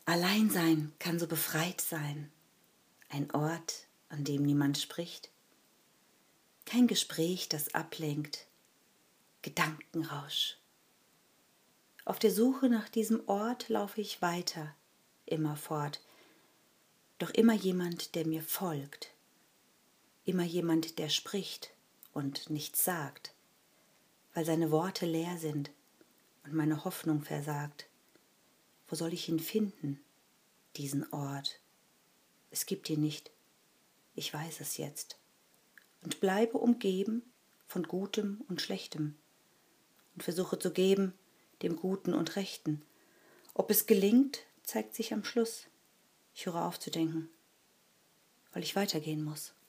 Alleinsein kann so befreit sein. Ein Ort, an dem niemand spricht. Kein Gespräch, das ablenkt. Gedankenrausch. Auf der Suche nach diesem Ort laufe ich weiter, immerfort. Doch immer jemand, der mir folgt. Immer jemand, der spricht und nichts sagt, weil seine Worte leer sind und meine Hoffnung versagt. Wo soll ich ihn finden, diesen Ort? Es gibt ihn nicht, ich weiß es jetzt, und bleibe umgeben von Gutem und Schlechtem und versuche zu geben dem Guten und Rechten. Ob es gelingt, zeigt sich am Schluss. Ich höre auf zu denken, weil ich weitergehen muss.